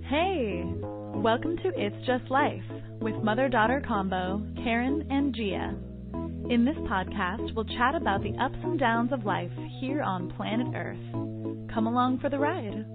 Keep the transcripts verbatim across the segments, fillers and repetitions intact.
Hey, welcome to It's Just Life with mother-daughter combo Karen and Gia. In this podcast, we'll chat about the ups and downs of life here on planet Earth. Come along for the ride.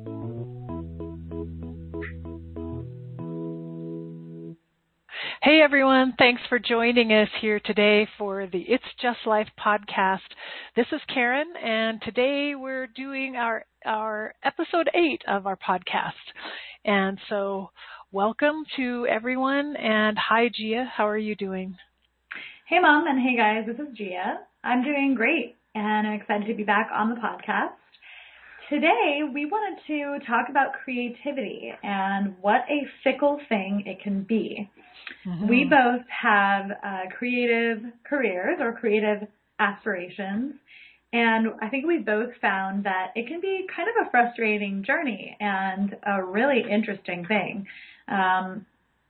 Hey everyone, thanks for joining us here today for the It's Just Life podcast. This is Karen, and today we're doing our our episode eight of our podcast. And so welcome to everyone, and hi Gia, how are you doing? Hey Mom, and hey guys, this is Gia. I'm doing great, and I'm excited to be back on the podcast. Today, we wanted to talk about creativity and what a fickle thing it can be. Mm-hmm. We both have uh, creative careers or creative aspirations, and I think we both found that it can be kind of a frustrating journey and a really interesting thing. Um,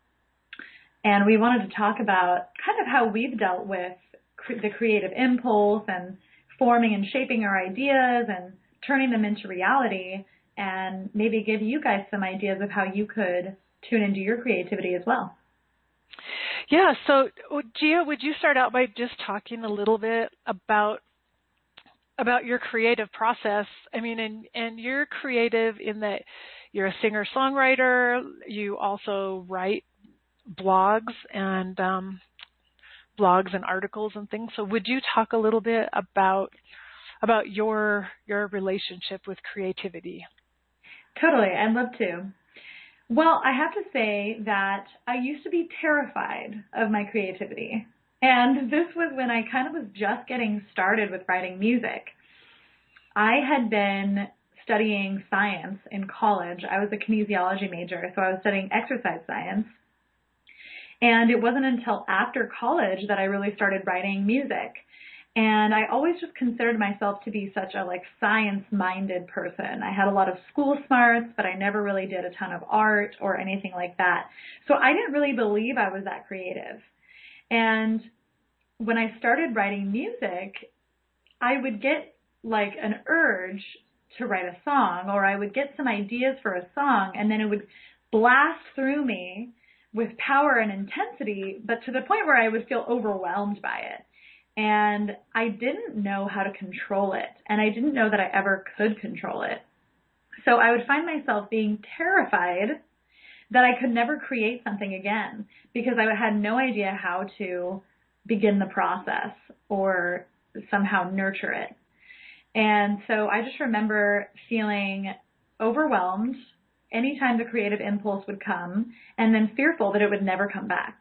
and we wanted to talk about kind of how we've dealt with cre- the creative impulse and forming and shaping our ideas and turning them into reality, and maybe give you guys some ideas of how you could tune into your creativity as well. Yeah, so Gia, would you start out by just talking a little bit about about your creative process? I mean, and, and you're creative in that you're a singer-songwriter, you also write blogs and um, blogs and articles and things. So would you talk a little bit about about your your relationship with creativity? Totally, I'd love to. Well, I have to say that I used to be terrified of my creativity. And this was when I kind of was just getting started with writing music. I had been studying science in college. I was a kinesiology major, so I was studying exercise science. And it wasn't until after college that I really started writing music. And I always just considered myself to be such a like science-minded person. I had a lot of school smarts, but I never really did a ton of art or anything like that. So I didn't really believe I was that creative. And when I started writing music, I would get like an urge to write a song, or I would get some ideas for a song, and then it would blast through me with power and intensity, but to the point where I would feel overwhelmed by it. And I didn't know how to control it, and I didn't know that I ever could control it. So I would find myself being terrified that I could never create something again because I had no idea how to begin the process or somehow nurture it. And so I just remember feeling overwhelmed anytime the creative impulse would come, and then fearful that it would never come back.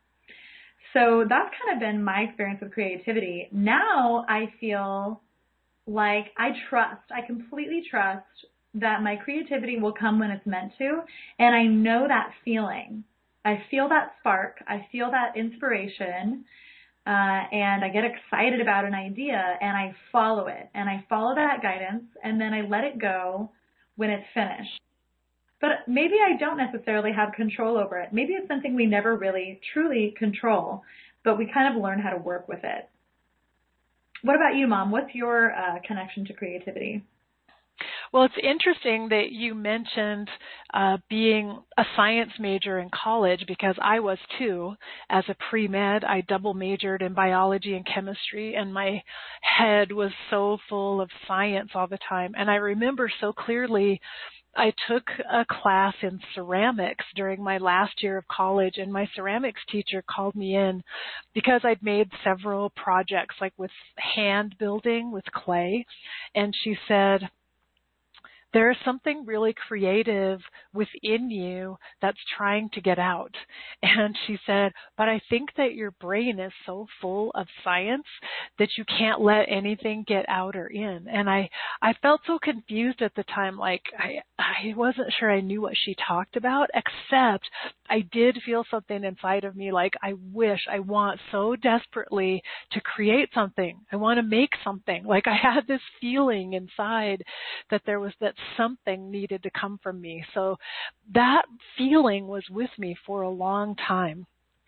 So that's kind of been my experience with creativity. Now I feel like I trust, I completely trust that my creativity will come when it's meant to, and I know that feeling. I feel that spark, I feel that inspiration, uh, and I get excited about an idea, and I follow it, and I follow that guidance, and then I let it go when it's finished. But maybe I don't necessarily have control over it. Maybe it's something we never really truly control, but we kind of learn how to work with it. What about you, Mom? What's your uh, connection to creativity? Well, it's interesting that you mentioned uh, being a science major in college, because I was too. As a pre-med, I double majored in biology and chemistry, and my head was so full of science all the time. And I remember so clearly I took a class in ceramics during my last year of college, and my ceramics teacher called me in because I'd made several projects, like with hand building with clay, and she said, "There's something really creative within you that's trying to get out." And she said, "But I think that your brain is so full of science that you can't let anything get out or in." And I, I felt so confused at the time, like I, I wasn't sure I knew what she talked about, except I did feel something inside of me like, I wish, I want so desperately to create something. I want to make something. Like I had this feeling inside that there was that something needed to come from me. So that feeling was with me for a long time.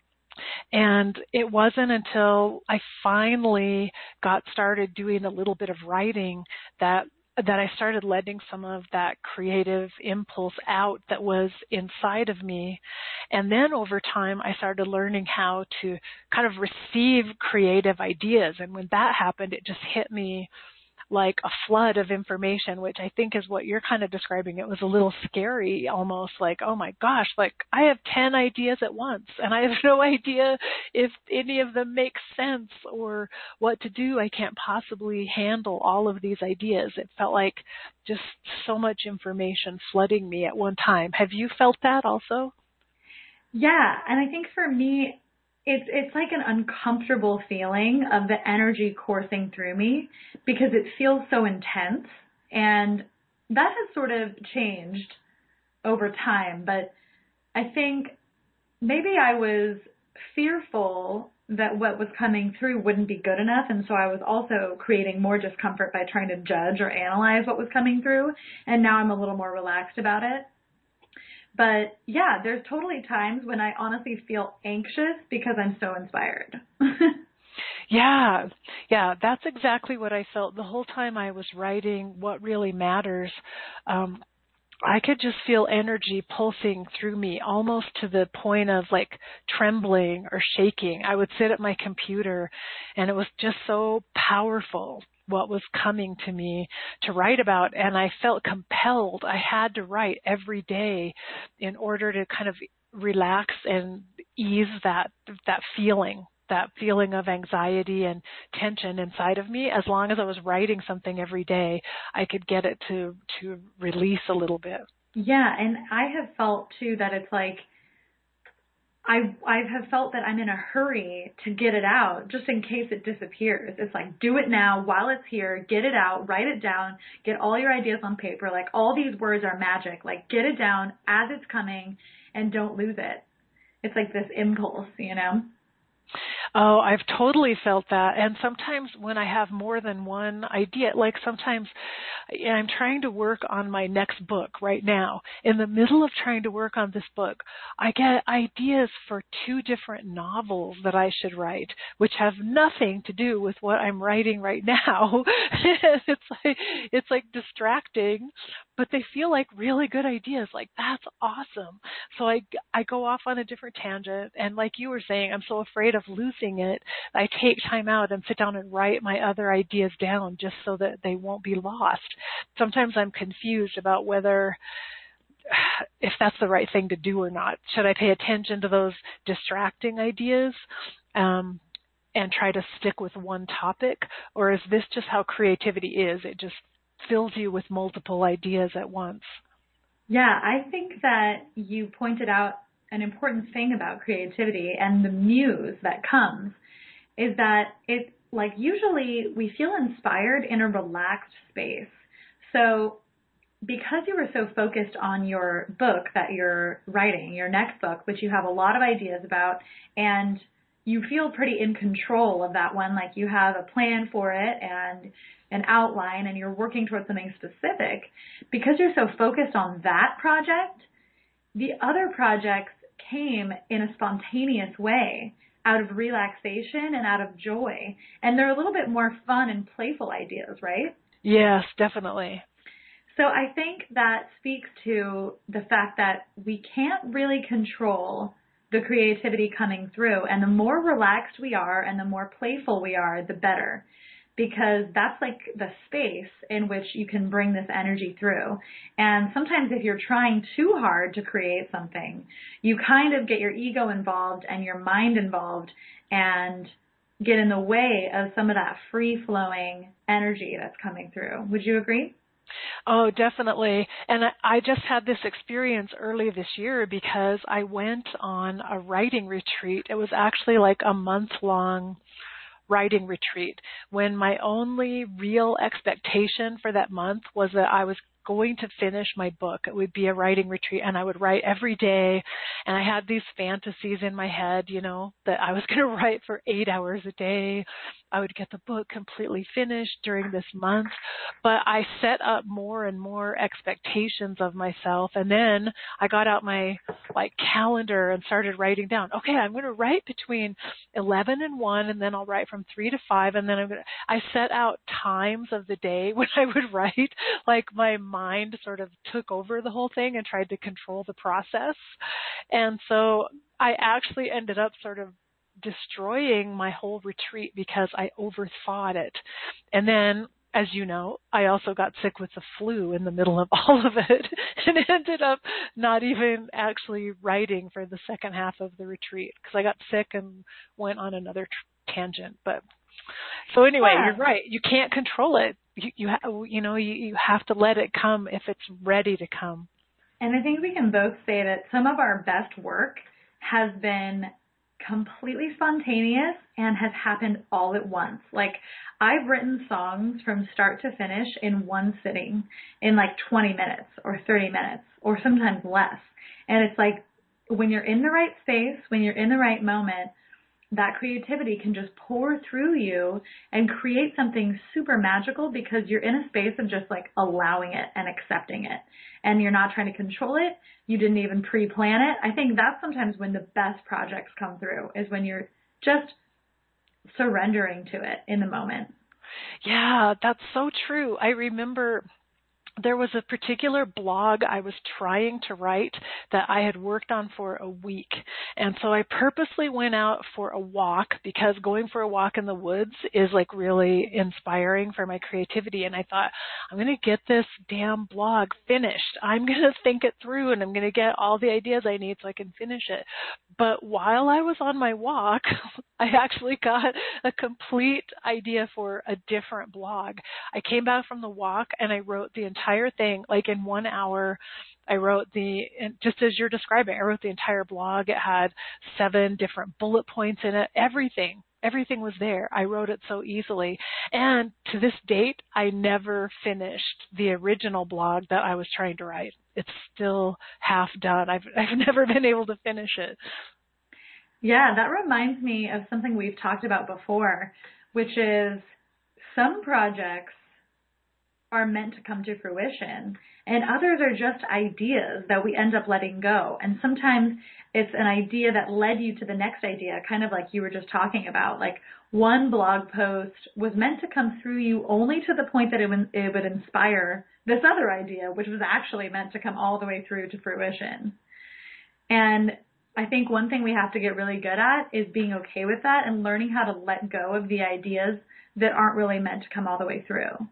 And it wasn't until I finally got started doing a little bit of writing that that I started letting some of that creative impulse out that was inside of me. And then over time, I started learning how to kind of receive creative ideas. And when that happened, it just hit me like a flood of information, which I think is what you're kind of describing. It was a little scary, almost like, oh my gosh, like I have ten ideas at once and I have no idea if any of them make sense or what to do. I can't possibly handle all of these ideas. It felt like just so much information flooding me at one time. Have you felt that also? Yeah, and I think for me, It's it's like an uncomfortable feeling of the energy coursing through me because it feels so intense, and that has sort of changed over time. But I think maybe I was fearful that what was coming through wouldn't be good enough, and so I was also creating more discomfort by trying to judge or analyze what was coming through, and now I'm a little more relaxed about it. But yeah, there's totally times when I honestly feel anxious because I'm so inspired. Yeah, yeah, that's exactly what I felt the whole time I was writing What Really Matters. Um, I could just feel energy pulsing through me almost to the point of like trembling or shaking. I would sit at my computer and it was just so powerful what was coming to me to write about, and I felt compelled. I had to write every day in order to kind of relax and ease that that feeling, that feeling of anxiety and tension inside of me. As long as I was writing something every day, I could get it to to release a little bit. Yeah, and I have felt too that it's like I I have felt that I'm in a hurry to get it out just in case it disappears. It's like, do it now while it's here, get it out, write it down, get all your ideas on paper. Like, all these words are magic. Like, get it down as it's coming and don't lose it. It's like this impulse, you know? Oh, I've totally felt that. And sometimes when I have more than one idea, like sometimes I'm trying to work on my next book right now. In the middle of trying to work on this book, I get ideas for two different novels that I should write, which have nothing to do with what I'm writing right now. it's like, it's like distracting, but they feel like really good ideas. Like, that's awesome. So I, I go off on a different tangent. And like you were saying, I'm so afraid of losing it. I take time out and sit down and write my other ideas down just so that they won't be lost. Sometimes I'm confused about whether, if that's the right thing to do or not. Should I pay attention to those distracting ideas um, and try to stick with one topic? Or is this just how creativity is? It just fills you with multiple ideas at once. Yeah, I think that you pointed out an important thing about creativity and the muse that comes is that it, like, usually we feel inspired in a relaxed space. So because you were so focused on your book that you're writing, your next book, which you have a lot of ideas about, and you feel pretty in control of that one, like you have a plan for it and an outline and you're working towards something specific, because you're so focused on that project, the other projects came in a spontaneous way out of relaxation and out of joy. And they're a little bit more fun and playful ideas, right? Yes, definitely. So I think that speaks to the fact that we can't really control the creativity coming through. And the more relaxed we are and the more playful we are, the better. Because that's like the space in which you can bring this energy through. And sometimes if you're trying too hard to create something, you kind of get your ego involved and your mind involved and get in the way of some of that free-flowing energy that's coming through. Would you agree? Oh, definitely. And I just had this experience early this year because I went on a writing retreat. It was actually like a month-long writing retreat when my only real expectation for that month was that I was going to finish my book. It would be a writing retreat and I would write every day. And I had these fantasies in my head, you know, that I was going to write for eight hours a day I would get the book completely finished during this month, but I set up more and more expectations of myself. And then I got out my like calendar and started writing down, okay, I'm going to write between eleven and one, and then I'll write from three to five. And then I'm going to, I set out times of the day when I would write, like my mind sort of took over the whole thing and tried to control the process. And so I actually ended up sort of destroying my whole retreat because I overthought it. And then, as you know, I also got sick with the flu in the middle of all of it and ended up not even actually writing for the second half of the retreat because I got sick and went on another t- tangent. But so anyway, yeah. You're right. You can't control it. You you, ha- you know, you, you have to let it come if it's ready to come. And I think we can both say that some of our best work has been completely spontaneous and has happened all at once. Like, I've written songs from start to finish in one sitting in like twenty minutes or thirty minutes or sometimes less. And it's like when you're in the right space, when you're in the right moment, that creativity can just pour through you and create something super magical because you're in a space of just like allowing it and accepting it. And you're not trying to control it. You didn't even pre-plan it. I think that's sometimes when the best projects come through, is when you're just surrendering to it in the moment. Yeah, that's so true. I remember there was a particular blog I was trying to write that I had worked on for a week. And so I purposely went out for a walk because going for a walk in the woods is like really inspiring for my creativity. And I thought, I'm going to get this damn blog finished. I'm going to think it through and I'm going to get all the ideas I need so I can finish it. But while I was on my walk, I actually got a complete idea for a different blog. I came back from the walk and I wrote the entire thing, like in one hour. I wrote the, just as you're describing, I wrote the entire blog. It had seven different bullet points in it, everything. Everything was there. I wrote it so easily. And to this date, I never finished the original blog that I was trying to write. It's still half done. I've, I've never been able to finish it. Yeah, that reminds me of something we've talked about before, which is some projects are meant to come to fruition and others are just ideas that we end up letting go. And sometimes it's an idea that led you to the next idea, kind of like you were just talking about. Like one blog post was meant to come through you only to the point that it would, it would inspire this other idea, which was actually meant to come all the way through to fruition. And I think one thing we have to get really good at is being okay with that and learning how to let go of the ideas that aren't really meant to come all the way through.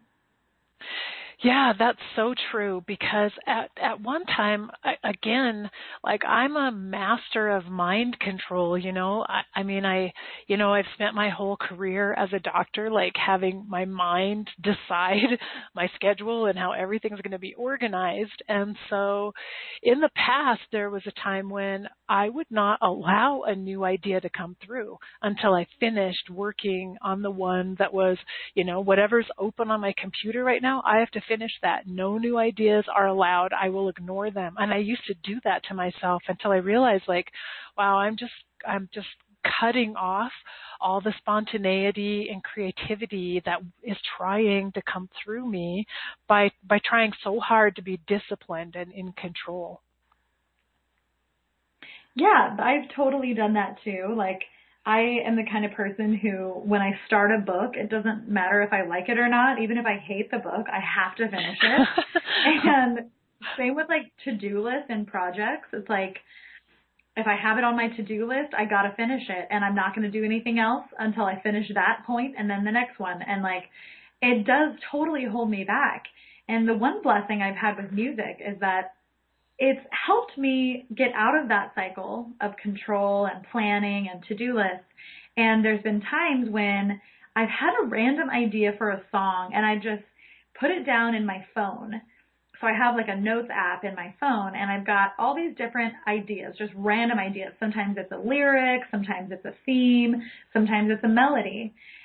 Yeah, that's so true because at, at one time, I, again, like I'm a master of mind control, you know, I, I mean, I, you know, I've spent my whole career as a doctor, like having my mind decide my schedule and how everything's going to be organized. And so in the past, there was a time when I would not allow a new idea to come through until I finished working on the one that was, you know, whatever's open on my computer right now, I have to finish that. No new ideas are allowed. I will ignore them. And I used to do that to myself until I realized, like, wow, I'm just, I'm just cutting off all the spontaneity and creativity that is trying to come through me by, by trying so hard to be disciplined and in control. Yeah, I've totally done that too. Like, I am the kind of person who, when I start a book, it doesn't matter if I like it or not. Even if I hate the book, I have to finish it. And same with like to-do lists and projects. It's like, if I have it on my to-do list, I got to finish it. And I'm not going to do anything else until I finish that point and then the next one. And like, it does totally hold me back. And the one blessing I've had with music is that it's helped me get out of that cycle of control and planning and to-do lists. And there's been times when I've had a random idea for a song and I just put it down in my phone. So I have like a notes app in my phone and I've got all these different ideas, just random ideas. Sometimes it's a lyric, sometimes it's a theme, sometimes it's a melody.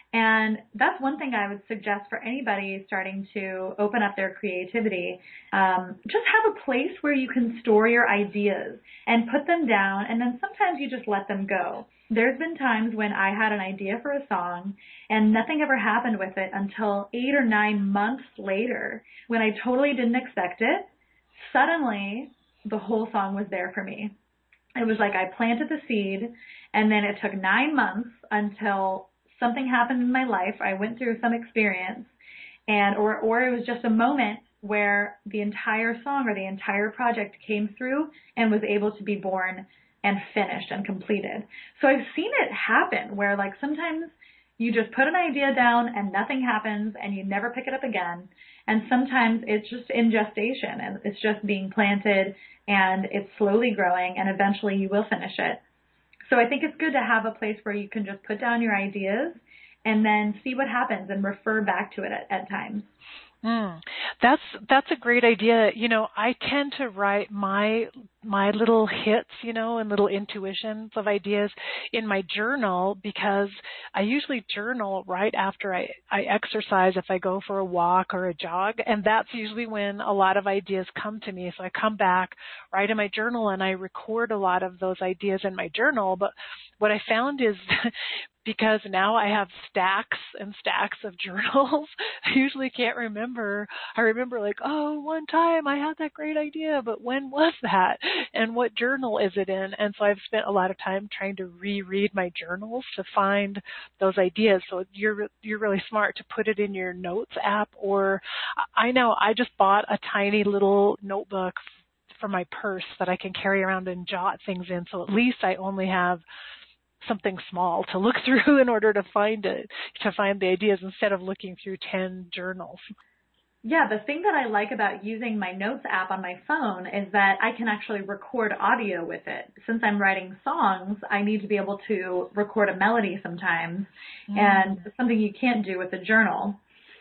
And that's one thing I would suggest for anybody starting to open up their creativity. Um, just have a place where you can store your ideas and put them down, and then sometimes you just let them go. There's been times when I had an idea for a song and nothing ever happened with it until eight or nine months later when I totally didn't expect it. Suddenly, the whole song was there for me. It was like I planted the seed, and then it took nine months until something happened in my life. I went through some experience, and or or it was just a moment where the entire song or the entire project came through and was able to be born and finished and completed. So I've seen it happen where like sometimes you just put an idea down and nothing happens and you never pick it up again. And sometimes it's just in gestation and it's just being planted and it's slowly growing and eventually you will finish it. So I think it's good to have a place where you can just put down your ideas and then see what happens and refer back to it at, at times. Mm, that's that's a great idea. You know, I tend to write my my little hits, you know, and little intuitions of ideas in my journal because I usually journal right after I, I exercise if I go for a walk or a jog, and that's usually when a lot of ideas come to me. So I come back, write in my journal, and I record a lot of those ideas in my journal. But what I found is because now I have stacks and stacks of journals, I usually can't remember. I remember like, oh, one time I had that great idea, but when was that? And what journal is it in? And so I've spent a lot of time trying to reread my journals to find those ideas. So you're you're really smart to put it in your notes app, or I know I just bought a tiny little notebook for my purse that I can carry around and jot things in. So at least I only have something small to look through in order to find it, to find the ideas instead of looking through ten journals. Yeah, the thing that I like about using my notes app on my phone is that I can actually record audio with it. Since I'm writing songs, I need to be able to record a melody sometimes, mm. and it's something you can't do with a journal.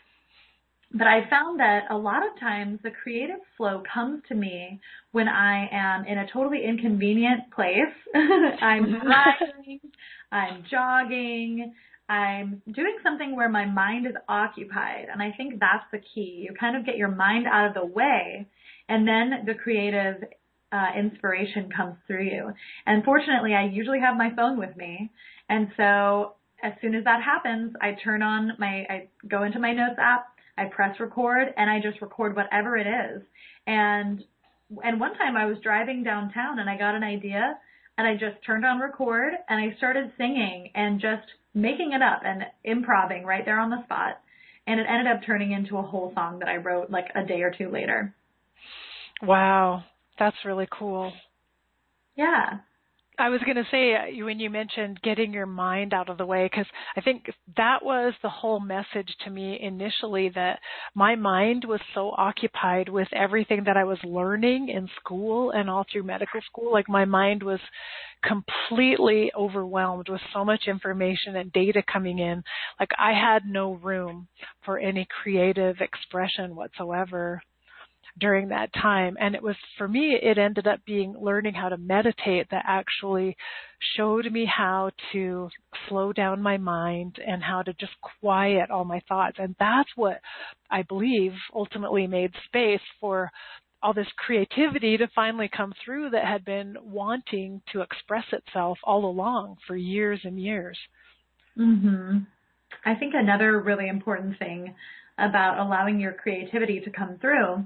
But I found that a lot of times the creative flow comes to me when I am in a totally inconvenient place. I'm driving, I'm jogging, I'm doing something where my mind is occupied. And I think that's the key. You kind of get your mind out of the way, and then the creative uh, inspiration comes through you. And fortunately, I usually have my phone with me. And so as soon as that happens, I turn on my, I go into my notes app, I press record, and I just record whatever it is. And and one time I was driving downtown and I got an idea and I just turned on record and I started singing and just making it up and improvising right there on the spot. And it ended up turning into a whole song that I wrote like a day or two later. Wow, that's really cool. Yeah. I was going to say, when you mentioned getting your mind out of the way, because I think that was the whole message to me initially, that my mind was so occupied with everything that I was learning in school and all through medical school. Like my mind was completely overwhelmed with so much information and data coming in. Like I had no room for any creative expression whatsoever during that time. And it was, for me, it ended up being learning how to meditate that actually showed me how to slow down my mind and how to just quiet all my thoughts. And that's what I believe ultimately made space for all this creativity to finally come through that had been wanting to express itself all along for years and years. Mm-hmm. I think another really important thing about allowing your creativity to come through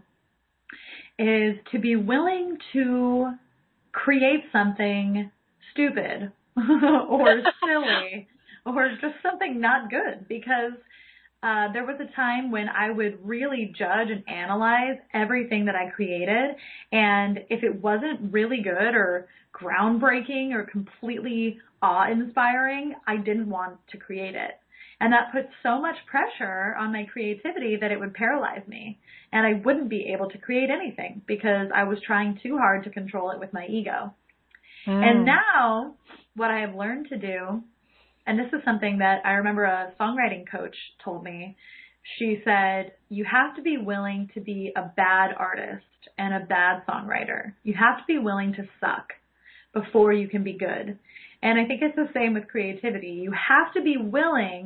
is to be willing to create something stupid or silly or just something not good, because uh, there was a time when I would really judge and analyze everything that I created, and if it wasn't really good or groundbreaking or completely awe-inspiring, I didn't want to create it. And that put so much pressure on my creativity that it would paralyze me. And I wouldn't be able to create anything because I was trying too hard to control it with my ego. Mm. And now what I have learned to do, and this is something that I remember a songwriting coach told me. She said, you have to be willing to be a bad artist and a bad songwriter. You have to be willing to suck before you can be good. And I think it's the same with creativity. You have to be willing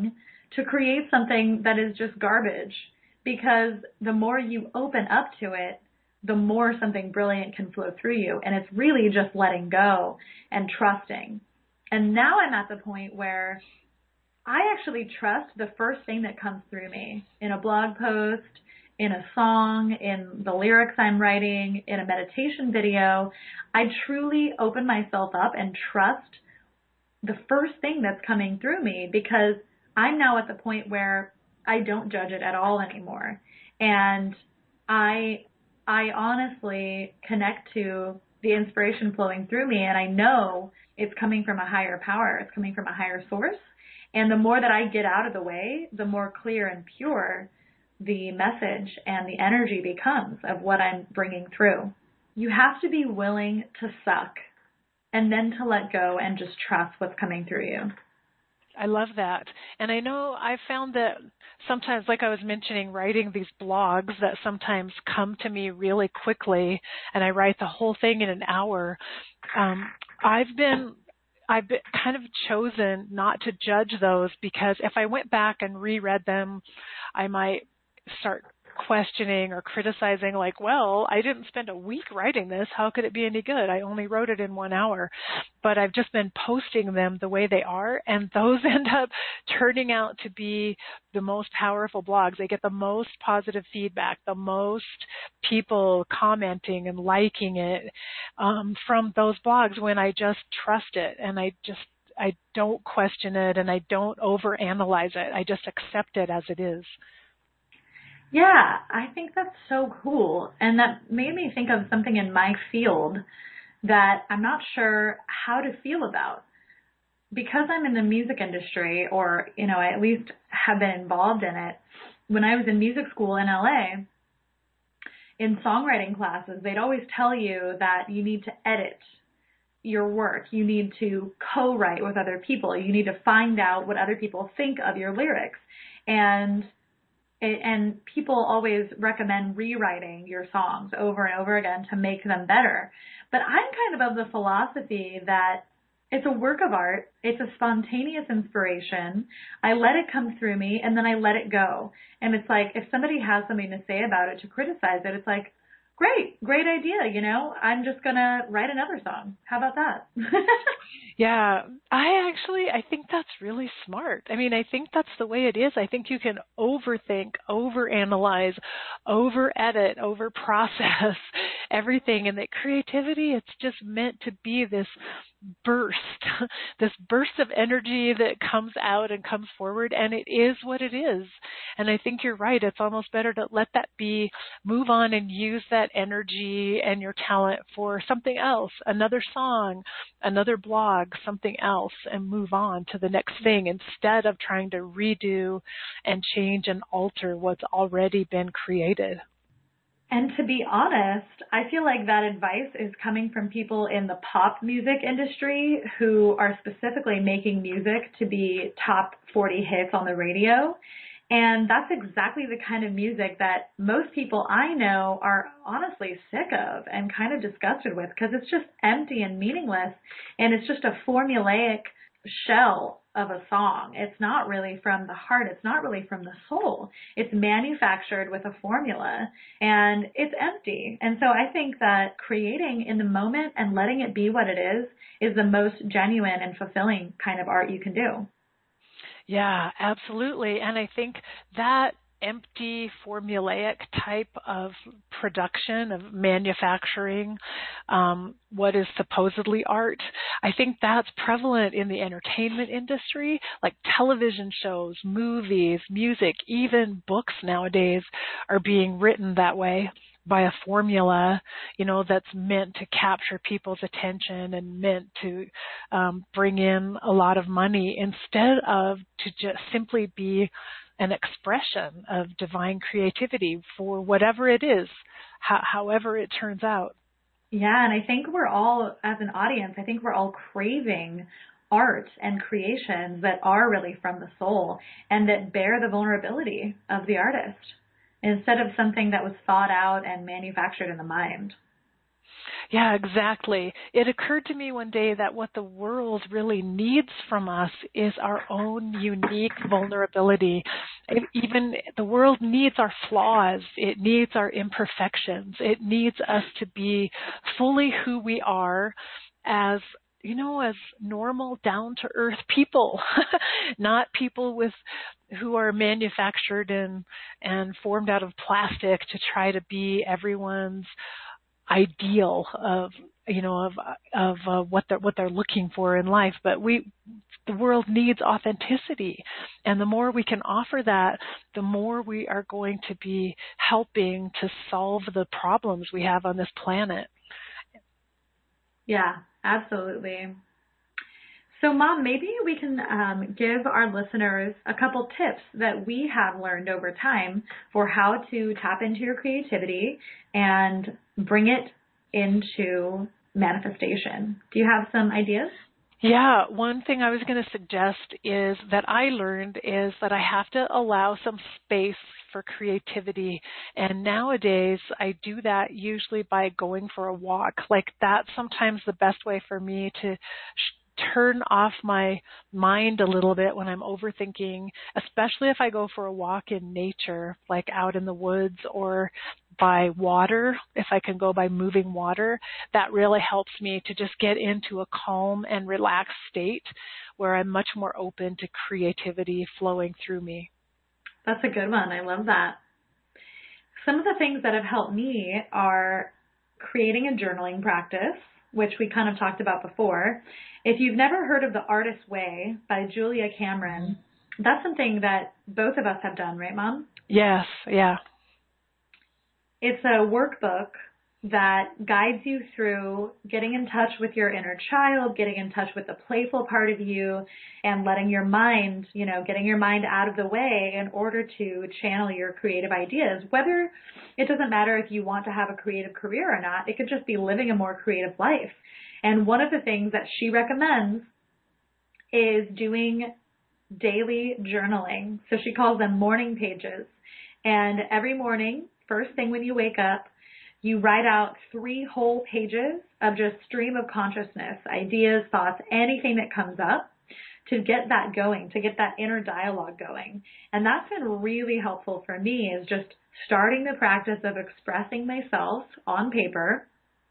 to create something that is just garbage, because the more you open up to it, the more something brilliant can flow through you. And it's really just letting go and trusting. And now I'm at the point where I actually trust the first thing that comes through me in a blog post, in a song, in the lyrics I'm writing, in a meditation video. I truly open myself up and trust the first thing that's coming through me, because I'm now at the point where I don't judge it at all anymore. And I I honestly connect to the inspiration flowing through me, and I know it's coming from a higher power. It's coming from a higher source. And the more that I get out of the way, the more clear and pure the message and the energy becomes of what I'm bringing through. You have to be willing to suck and then to let go and just trust what's coming through you. I love that. And I know I found that sometimes, like I was mentioning, writing these blogs that sometimes come to me really quickly, and I write the whole thing in an hour. Um, I've been I've been kind of chosen not to judge those, because if I went back and reread them, I might start questioning or criticizing, like, well, I didn't spend a week writing this. How could it be any good? I only wrote it in one hour. But I've just been posting them the way they are, and those end up turning out to be the most powerful blogs. They get the most positive feedback, the most people commenting and liking it um, from those blogs when I just trust it, and I just I don't question it, and I don't overanalyze it. I just accept it as it is. Yeah, I think that's so cool. And that made me think of something in my field that I'm not sure how to feel about. Because I'm in the music industry, or, you know, I at least have been involved in it, when I was in music school in L A, in songwriting classes, they'd always tell you that you need to edit your work. You need to co-write with other people. You need to find out what other people think of your lyrics. And And people always recommend rewriting your songs over and over again to make them better. But I'm kind of of the philosophy that it's a work of art. It's a spontaneous inspiration. I let it come through me, and then I let it go. And it's like, if somebody has something to say about it, to criticize it, it's like, great, great idea, you know, I'm just going to write another song. How about that? Yeah, I actually, I think that's really smart. I mean, I think that's the way it is. I think you can overthink, overanalyze, over-edit, over-process everything, and that creativity, it's just meant to be this burst, this burst of energy that comes out and comes forward, and it is what it is. And I think you're right. It's almost better to let that be, move on and use that energy and your talent for something else, another song, another blog, something else, and move on to the next thing instead of trying to redo and change and alter what's already been created. And to be honest, I feel like that advice is coming from people in the pop music industry who are specifically making music to be top forty hits on the radio. And that's exactly the kind of music that most people I know are honestly sick of and kind of disgusted with, because it's just empty and meaningless, and it's just a formulaic shell of a song. It's not really from the heart. It's not really from the soul. It's manufactured with a formula, and it's empty. And so I think that creating in the moment and letting it be what it is is the most genuine and fulfilling kind of art you can do. Yeah, absolutely. And I think that empty, formulaic type of production, of manufacturing, um, what is supposedly art, I think that's prevalent in the entertainment industry, like television shows, movies, music, even books nowadays are being written that way, by a formula, you know, that's meant to capture people's attention and meant to um, bring in a lot of money, instead of to just simply be an expression of divine creativity for whatever it is, ho- however it turns out. Yeah, and I think we're all, as an audience, I think we're all craving art and creations that are really from the soul and that bear the vulnerability of the artist, instead of something that was thought out and manufactured in the mind. Yeah, exactly. It occurred to me one day that what the world really needs from us is our own unique vulnerability. It, even the world needs our flaws. It needs our imperfections. It needs us to be fully who we are as, you know, as normal, down-to-earth people, not people with who are manufactured and, and formed out of plastic to try to be everyone's ideal of, you know, of of uh, what they're what they're looking for in life. But we, the world needs authenticity, and the more we can offer that, the more we are going to be helping to solve the problems we have on this planet. Yeah, absolutely. So, Mom, maybe we can um, give our listeners a couple tips that we have learned over time for how to tap into your creativity and bring it into manifestation. Do you have some ideas? Yeah, one thing I was going to suggest is that I learned is that I have to allow some space for creativity. And nowadays I do that usually by going for a walk. Like that's sometimes the best way for me to sh- turn off my mind a little bit when I'm overthinking, especially if I go for a walk in nature, like out in the woods or by water. If I can go by moving water, that really helps me to just get into a calm and relaxed state where I'm much more open to creativity flowing through me. That's a good one. I love that. Some of the things that have helped me are creating a journaling practice, which we kind of talked about before. If you've never heard of The Artist's Way by Julia Cameron, that's something that both of us have done, right, Mom? Yes, yeah. It's a workbook that guides you through getting in touch with your inner child, getting in touch with the playful part of you, and letting your mind, you know, getting your mind out of the way in order to channel your creative ideas. Whether it doesn't matter if you want to have a creative career or not, it could just be living a more creative life. And one of the things that she recommends is doing daily journaling. So she calls them morning pages. And every morning, first thing when you wake up, you write out three whole pages of just stream of consciousness, ideas, thoughts, anything that comes up to get that going, to get that inner dialogue going. And that's been really helpful for me, is just starting the practice of expressing myself on paper.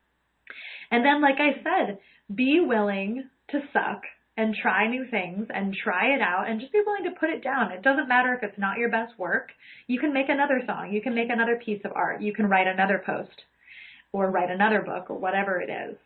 And then, like I said, be willing to suck and try new things and try it out and just be willing to put it down. It doesn't matter if it's not your best work. You can make another song. You can make another piece of art. You can write another post or write another book or whatever it is.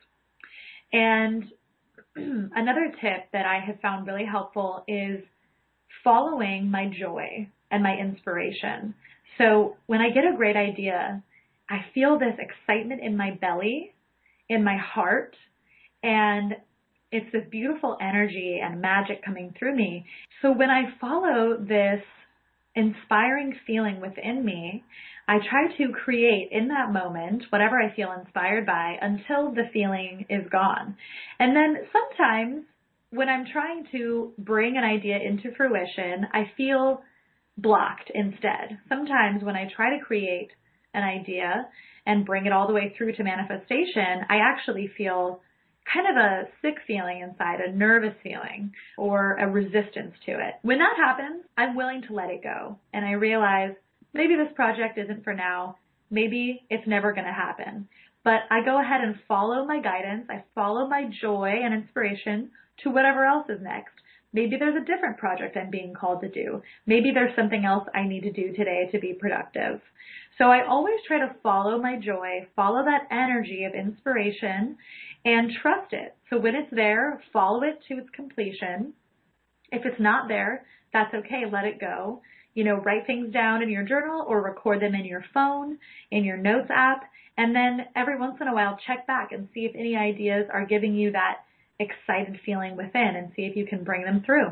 And another tip that I have found really helpful is following my joy and my inspiration. So when I get a great idea, I feel this excitement in my belly, in my heart, and it's this beautiful energy and magic coming through me. So when I follow this inspiring feeling within me, I try to create in that moment whatever I feel inspired by until the feeling is gone. And then sometimes when I'm trying to bring an idea into fruition, I feel blocked instead. Sometimes when I try to create an idea and bring it all the way through to manifestation, I actually feel kind of a sick feeling inside, a nervous feeling, or a resistance to it. When that happens, I'm willing to let it go. And I realize maybe this project isn't for now. Maybe it's never going to happen. But I go ahead and follow my guidance. I follow my joy and inspiration to whatever else is next. Maybe there's a different project I'm being called to do. Maybe there's something else I need to do today to be productive. So I always try to follow my joy, follow that energy of inspiration, and trust it. So when it's there, follow it to its completion. If it's not there, that's okay. Let it go. You know, write things down in your journal or record them in your phone, in your notes app, and then every once in a while check back and see if any ideas are giving you that excited feeling within and see if you can bring them through.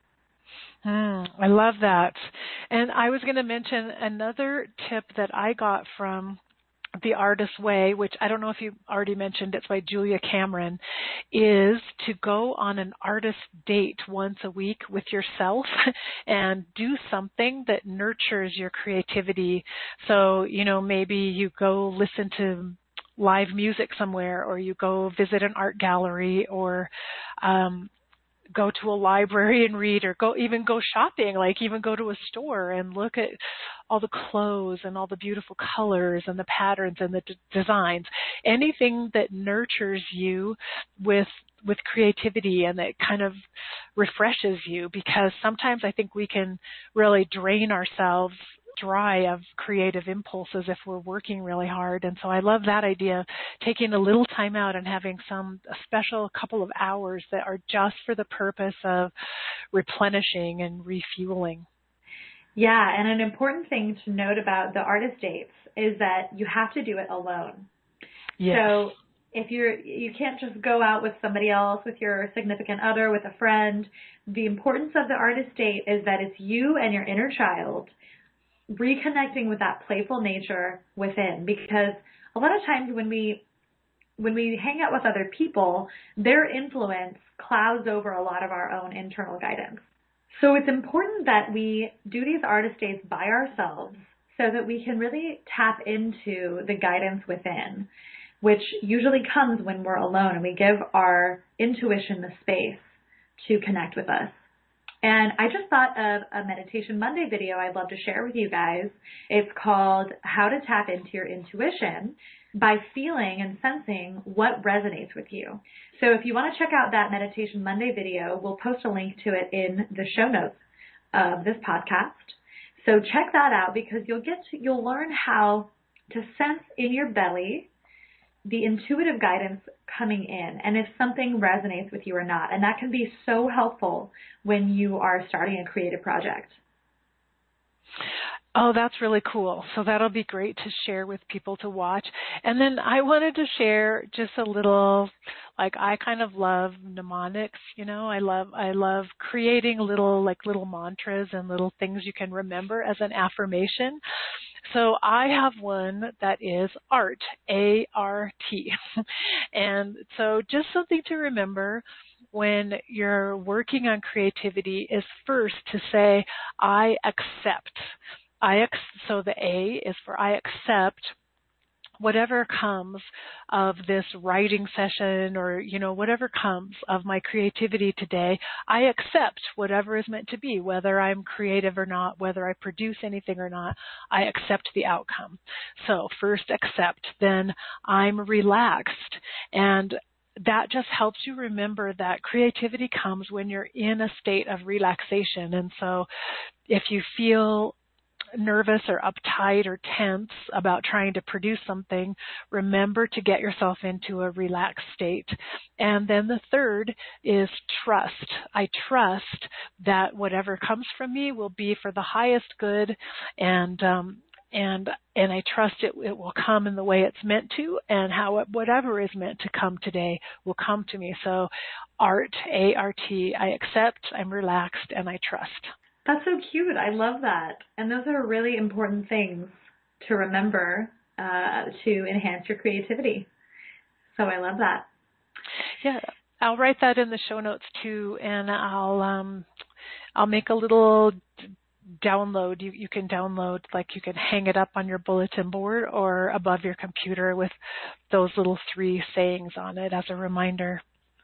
Mm, I love that. And I was going to mention another tip that I got from The Artist's Way, which I don't know if you already mentioned, it's by Julia Cameron, is to go on an artist date once a week with yourself and do something that nurtures your creativity. So, you know, maybe you go listen to live music somewhere, or you go visit an art gallery, or um, go to a library and read, or go even go shopping, like even go to a store and look at all the clothes and all the beautiful colors and the patterns and the d- designs. Anything that nurtures you with with creativity and that kind of refreshes you, because sometimes I think we can really drain ourselves dry of creative impulses if we're working really hard. And so I love that idea, taking a little time out and having some a special couple of hours that are just for the purpose of replenishing and refueling. Yeah, and an important thing to note about the artist dates is that you have to do it alone. Yes. So if you're, you can't just go out with somebody else, with your significant other, with a friend. The importance of the artist date is that it's you and your inner child reconnecting with that playful nature within, because a lot of times when we when we hang out with other people, their influence clouds over a lot of our own internal guidance. So it's important that we do these artist dates by ourselves so that we can really tap into the guidance within, which usually comes when we're alone and we give our intuition the space to connect with us. And I just thought of a Meditation Monday video I'd love to share with you guys. It's called How to Tap Into Your Intuition by Feeling and Sensing What Resonates with You. So if you want to check out that Meditation Monday video, we'll post a link to it in the show notes of this podcast. So check that out, because you'll get to, you'll learn how to sense in your belly the intuitive guidance coming in, and if something resonates with you or not. And that can be so helpful when you are starting a creative project. Oh, that's really cool. So that'll be great to share with people to watch. And then I wanted to share just a little, like I kind of love mnemonics, you know, I love, I love creating little, like little mantras and little things you can remember as an affirmation. So I have one that is ART, A R T. And so just something to remember when you're working on creativity is first to say, I accept. I ex- so the A is for I accept whatever comes of this writing session, or, you know, whatever comes of my creativity today. I accept whatever is meant to be, whether I'm creative or not, whether I produce anything or not. I accept the outcome. So first accept, then I'm relaxed. And that just helps you remember that creativity comes when you're in a state of relaxation. And so if you feel nervous or uptight or tense about trying to produce something, remember to get yourself into a relaxed state. And then the third is trust. I trust that whatever comes from me will be for the highest good, and um, and and I trust it, it will come in the way it's meant to, and how it, whatever is meant to come today will come to me. So ART, A R T, I accept, I'm relaxed, and I trust. That's so cute. I love that. And those are really important things to remember uh, to enhance your creativity. So I love that. Yeah, I'll write that in the show notes too, and I'll um, I'll make a little download. You you can download, like you can hang it up on your bulletin board or above your computer with those little three sayings on it as a reminder.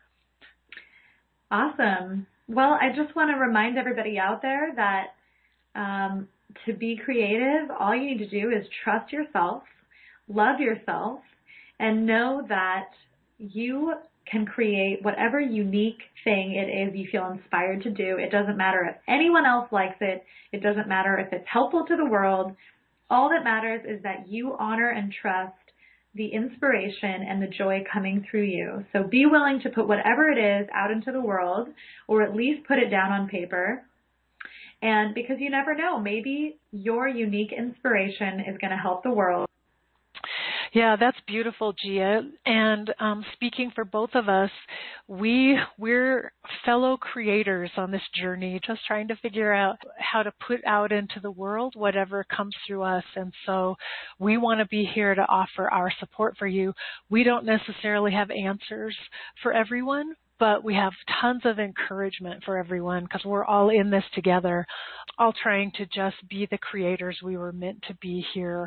Awesome. Well, I just want to remind everybody out there that um, to be creative, all you need to do is trust yourself, love yourself, and know that you can create whatever unique thing it is you feel inspired to do. It doesn't matter if anyone else likes it. It doesn't matter if it's helpful to the world. All that matters is that you honor and trust the inspiration and the joy coming through you. So be willing to put whatever it is out into the world, or at least put it down on paper. And because you never know, maybe your unique inspiration is going to help the world. Yeah, that's beautiful, Gia. And um, speaking for both of us, we, we're fellow creators on this journey, just trying to figure out how to put out into the world whatever comes through us. And so we want to be here to offer our support for you. We don't necessarily have answers for everyone, but we have tons of encouragement for everyone, because we're all in this together, all trying to just be the creators we were meant to be here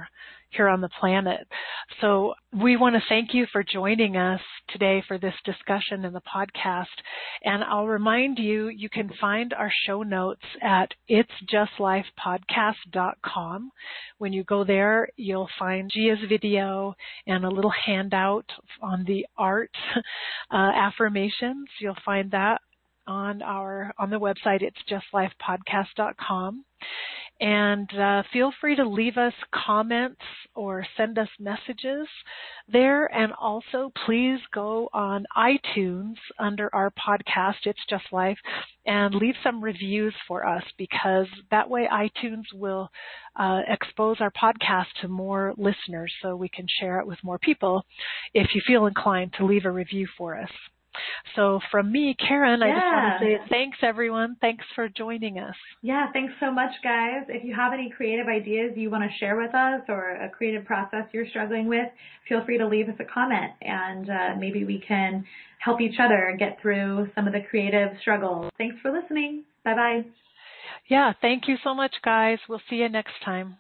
here on the planet. So we want to thank you for joining us today for this discussion in the podcast. And I'll remind you, you can find our show notes at its just life podcast dot com. When you go there, you'll find Gia's video and a little handout on the art uh, affirmations. You'll find that on our on the website, its just life podcast dot com. And uh, feel free to leave us comments or send us messages there. And also, please go on iTunes under our podcast, It's Just Life, and leave some reviews for us, because that way iTunes will uh, expose our podcast to more listeners so we can share it with more people if you feel inclined to leave a review for us. So from me, Karen, yeah. I just want to say thanks, everyone. Thanks for joining us. Yeah, thanks so much, guys. If you have any creative ideas you want to share with us or a creative process you're struggling with, feel free to leave us a comment, and uh, maybe we can help each other get through some of the creative struggles. Thanks for listening. Bye-bye. Yeah, thank you so much, guys. We'll see you next time.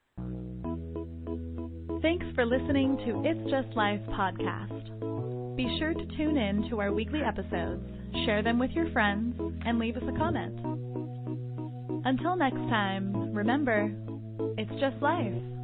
Thanks for listening to It's Just Life podcast. Be sure to tune in to our weekly episodes, share them with your friends, and leave us a comment. Until next time, remember, it's just life.